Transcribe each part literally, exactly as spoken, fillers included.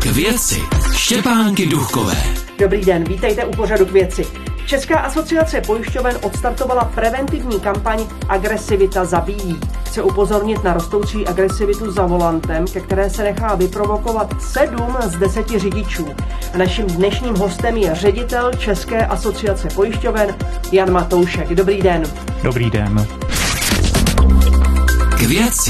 K věci Štěpánky Duchkové. Dobrý den, vítejte u pořadu K věci. Česká asociace pojišťoven odstartovala preventivní kampaň Agresivita zabíjí. Chce upozornit na rostoucí agresivitu za volantem, ke které se nechá vyprovokovat sedm z deseti řidičů. A naším dnešním hostem je ředitel České asociace pojišťoven Jan Matoušek. Dobrý den. Dobrý den. K věci.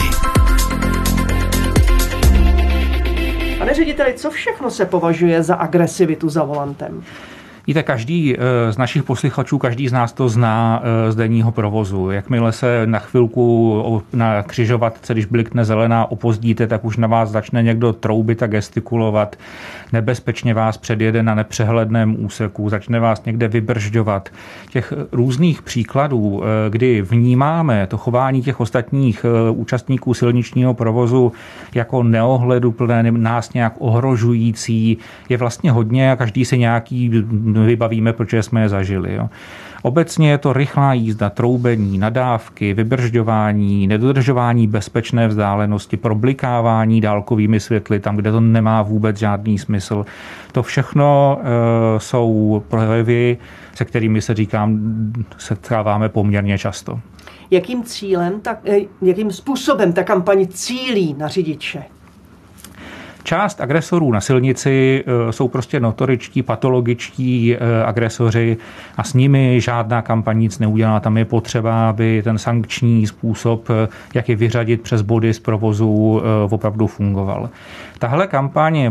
Pane řediteli, co všechno se považuje za agresivitu za volantem? Víte, každý z našich posluchačů, každý z nás to zná z denního provozu. Jakmile se na chvilku na křižovatce, když blikne zelená, opozdíte, tak už na vás začne někdo troubit a gestikulovat. Nebezpečně vás předjede na nepřehledném úseku, začne vás někde vybržďovat. Těch různých příkladů, kdy vnímáme to chování těch ostatních účastníků silničního provozu jako neohleduplné, nás nějak ohrožující, je vlastně hodně a každý si nějaký vybavíme, protože jsme je zažili. Jo. Obecně je to rychlá jízda, troubení, nadávky, vybržďování, nedodržování bezpečné vzdálenosti, problikávání dálkovými světly tam, kde to nemá vůbec žádný smysl. To všechno e, jsou projevy, se kterými se říkám, setkáváme poměrně často. Jakým cílem, tak, jakým způsobem ta kampaň cílí na řidiče? Část agresorů na silnici jsou prostě notoričtí, patologičtí agresoři a s nimi žádná kampaň nic neudělá. Tam je potřeba, aby ten sankční způsob, jak je vyřadit přes body z provozu, opravdu fungoval. Tahle kampaň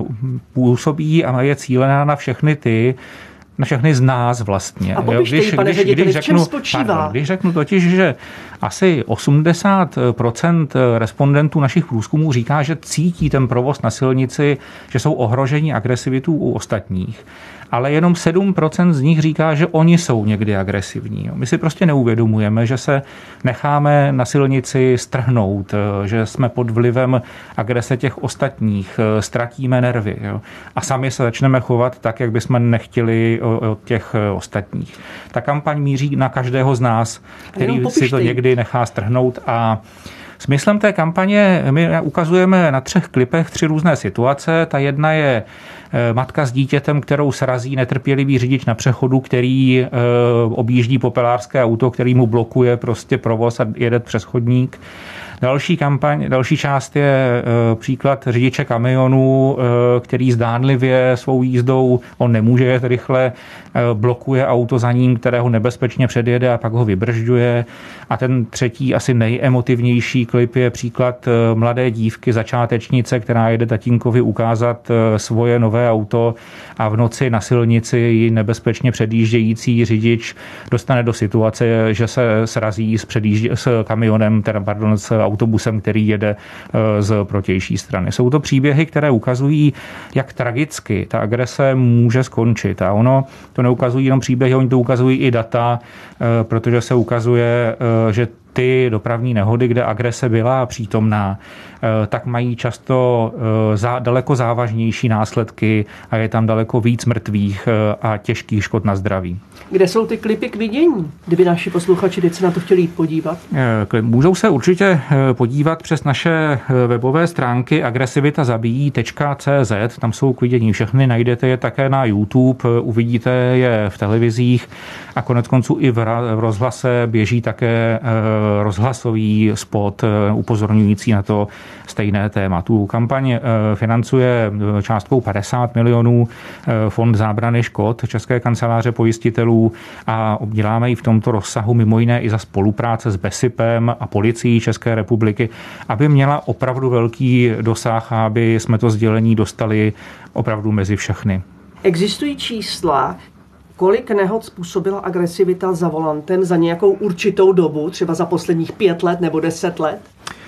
působí a je cílená na všechny ty, na všechny z nás vlastně. A popište ji, pane řediteli, v čem spočívá? Pardon, když řeknu totiž, že asi osmdesát procent respondentů našich průzkumů říká, že cítí ten provoz na silnici, že jsou ohroženi agresivitou u ostatních. Ale jenom sedm procent z nich říká, že oni jsou někdy agresivní. My si prostě neuvědomujeme, že se necháme na silnici strhnout, že jsme pod vlivem agrese těch ostatních, ztratíme nervy. Jo? A sami se začneme chovat tak, jak bychom nechtěli od těch ostatních. Ta kampaň míří na každého z nás, který si to někdy nechá strhnout. A smyslem té kampaně my ukazujeme na třech klipech tři různé situace. Ta jedna je matka s dítětem, kterou srazí netrpělivý řidič na přechodu, který objíždí popelářské auto, který mu blokuje prostě provoz a jede přes chodník. Další kampaň, další část je příklad řidiče kamionu, který zdánlivě svou jízdou, on nemůže jet rychle, blokuje auto za ním, kterého nebezpečně předjede a pak ho vybržďuje. A ten třetí, asi nejemotivnější klip je příklad mladé dívky, začátečnice, která jede tatínkovi ukázat svoje nové auto a v noci na silnici ji nebezpečně předjíždějící řidič dostane do situace, že se srazí s, předjíždě, s kamionem, teda pardon, s autobusem, který jede z protější strany. Jsou to příběhy, které ukazují, jak tragicky ta agrese může skončit. A ono to neukazují jenom příběhy, oni to ukazují i data, protože se ukazuje, že ty dopravní nehody, kde agrese byla přítomná, tak mají často daleko závažnější následky a je tam daleko víc mrtvých a těžkých škod na zdraví. Kde jsou ty klipy k vidění, kdyby naši posluchači teď se na to chtěli jít podívat? Můžou se určitě podívat přes naše webové stránky agresivita zabíjí tečka cé zet, tam jsou k vidění všechny, najdete je také na YouTube, uvidíte je v televizích a koneckonců i v rozhlase běží také rozhlasový spot upozorňující na to stejné téma. Tu kampaň financuje částkou padesát milionů Fond zábrany škod České kanceláře pojistitelů a děláme ji v tomto rozsahu mimo jiné i za spolupráce s BESIPem a policií České republiky, aby měla opravdu velký dosah a aby jsme to sdělení dostali opravdu mezi všechny. Existují čísla, kolik nehod způsobila agresivita za volantem za nějakou určitou dobu, třeba za posledních pět let nebo deset let?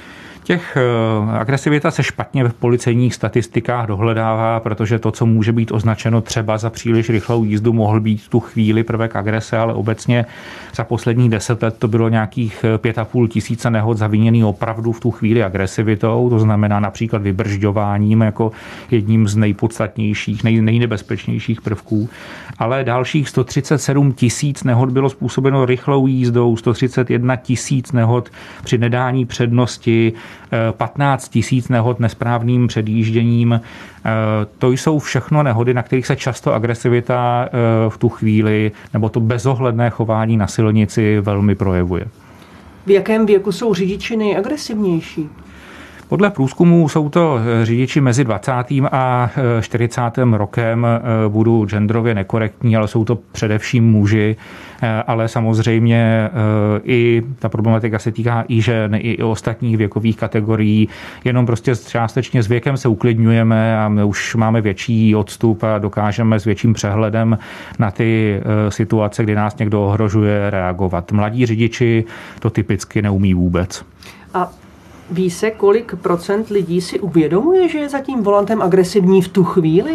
Těch agresivita se špatně v policejních statistikách dohledává, protože to, co může být označeno třeba za příliš rychlou jízdu, mohl být v tu chvíli prvek agrese, ale obecně za posledních deset let to bylo nějakých pět a půl tisíce nehod zaviněný opravdu v tu chvíli agresivitou, to znamená například vybržďováním jako jedním z nejpodstatnějších, nej, nejnebezpečnějších prvků. Ale dalších sto třicet sedm tisíc nehod bylo způsobeno rychlou jízdou, sto třicet jedna tisíc nehod při nedání přednosti patnáct tisíc nehod nesprávným předjížděním. To jsou všechno nehody, na kterých se často agresivita v tu chvíli nebo to bezohledné chování na silnici velmi projevuje. V jakém věku jsou řidiči nejagresivnější? Podle průzkumů jsou to řidiči mezi dvacátým a čtyřicátým rokem. Budu genderově nekorektní, ale jsou to především muži, ale samozřejmě i ta problematika se týká i žen, i ostatních věkových kategorií. Jenom prostě částečně s věkem se uklidňujeme a my už máme větší odstup a dokážeme s větším přehledem na ty situace, kdy nás někdo ohrožuje, reagovat. Mladí řidiči to typicky neumí vůbec. A ví se, kolik procent lidí si uvědomuje, že je za tím volantem agresivní v tu chvíli?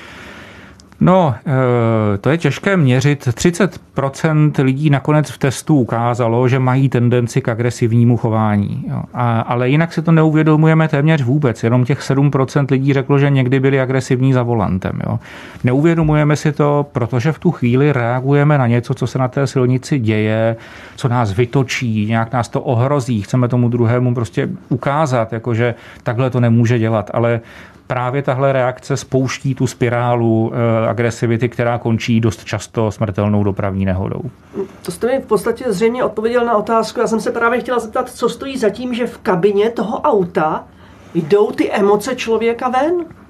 No, to je těžké měřit. třicet procent lidí nakonec v testu ukázalo, že mají tendenci k agresivnímu chování. Jo. A, ale jinak si to neuvědomujeme téměř vůbec. Jenom těch sedm procent lidí řeklo, že někdy byli agresivní za volantem. Jo. Neuvědomujeme si to, protože v tu chvíli reagujeme na něco, co se na té silnici děje, co nás vytočí, nějak nás to ohrozí. Chceme tomu druhému prostě ukázat, jakože takhle to nemůže dělat. Ale právě tahle reakce spouští tu spirálu e, agresivity, která končí dost často smrtelnou dopravní nehodou. To jste mi v podstatě zřejmě odpověděl na otázku. Já jsem se právě chtěla zeptat, co stojí za tím, že v kabině toho auta jdou ty emoce člověka ven?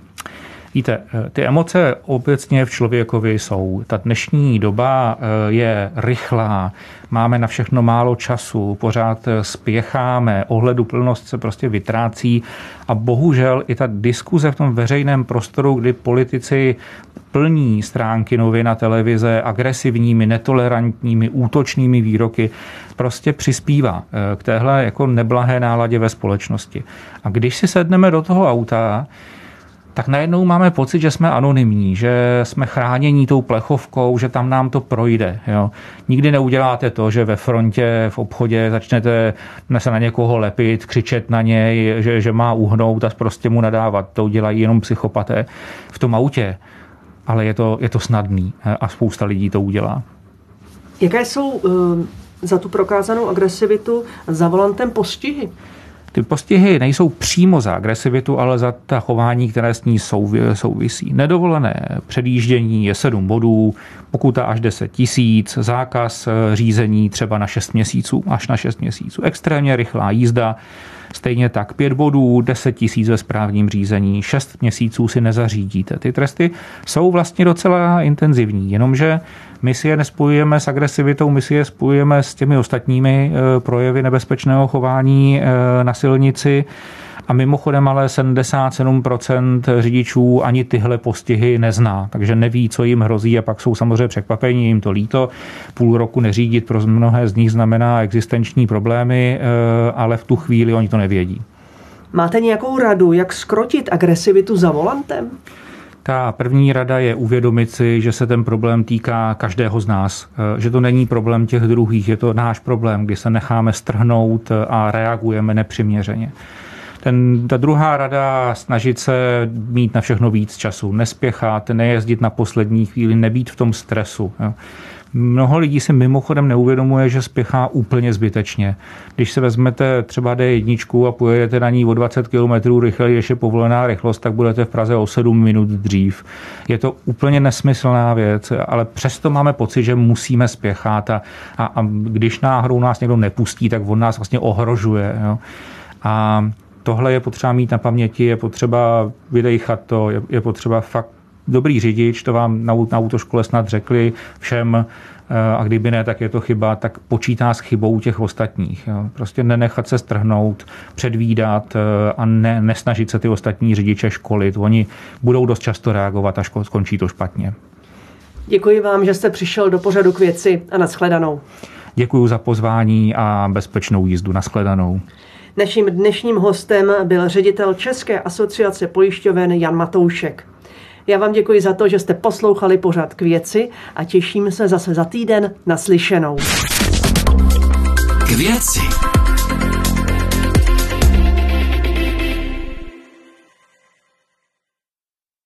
Víte, ty emoce obecně v člověkovi jsou. Ta dnešní doba je rychlá, máme na všechno málo času, pořád spěcháme, ohleduplnost se prostě vytrácí a bohužel i ta diskuze v tom veřejném prostoru, kdy politici plní stránky novin a televize agresivními, netolerantními, útočnými výroky, prostě přispívá k téhle jako neblahé náladě ve společnosti. A když si sedneme do toho auta, tak najednou máme pocit, že jsme anonymní, že jsme chránění tou plechovkou, že tam nám to projde. Jo. Nikdy neuděláte to, že ve frontě, v obchodě začnete se na někoho lepit, křičet na něj, že, že má uhnout a prostě mu nadávat. To udělají jenom psychopaté v tom autě. Ale je to, je to snadný a spousta lidí to udělá. Jaké jsou uh, za tu prokázanou agresivitu za volantem postihy? Ty postihy nejsou přímo za agresivitu, ale za ta chování, které s ní souvisí. Nedovolené předjíždění je sedm bodů, pokuta až deset tisíc, zákaz řízení třeba na šest měsíců, až na šest měsíců. Extrémně rychlá jízda, stejně tak pět bodů, deset tisíc ve správním řízení, šest měsíců si nezařídíte. Ty tresty jsou vlastně docela intenzivní, jenomže my si je nespojujeme s agresivitou, my si je spojujeme s těmi ostatními projevy nebezpečného chování na silnici. A mimochodem ale sedmdesát sedm procent řidičů ani tyhle postihy nezná, takže neví, co jim hrozí a pak jsou samozřejmě překvapení, jim to líto. Půl roku neřídit pro mnohé z nich znamená existenční problémy, ale v tu chvíli oni to nevědí. Máte nějakou radu, jak zkrotit agresivitu za volantem? Ta první rada je uvědomit si, že se ten problém týká každého z nás, že to není problém těch druhých, je to náš problém, kdy se necháme strhnout a reagujeme nepřiměřeně. Ten, ta druhá rada, snažit se mít na všechno víc času, nespěchat, nejezdit na poslední chvíli, nebýt v tom stresu. Jo. Mnoho lidí si mimochodem neuvědomuje, že spěchá úplně zbytečně. Když se vezmete třeba D jedna a pojedete na ní o dvacet kilometrů rychleji, než je povolená rychlost, tak budete v Praze o sedm minut dřív. Je to úplně nesmyslná věc, ale přesto máme pocit, že musíme spěchat a, a, a když náhodou nás někdo nepustí, tak on nás vlastně ohrožuje. Jo. A tohle je potřeba mít na paměti, je potřeba vydejchat to, je, je potřeba fakt dobrý řidič, to vám na, na autoškole snad řekli všem, a kdyby ne, tak je to chyba, tak počítá s chybou těch ostatních. Jo. Prostě nenechat se strhnout, předvídat a ne, nesnažit se ty ostatní řidiče školit. Oni budou dost často reagovat, až skončí to špatně. Děkuji vám, že jste přišel do pořadu K věci a nashledanou. Děkuji za pozvání a bezpečnou jízdu. Nashledanou. Naším dnešním hostem byl ředitel České asociace pojišťoven Jan Matoušek. Já vám děkuji za to, že jste poslouchali pořad K věci a těším se zase za týden naslyšenou. K věci.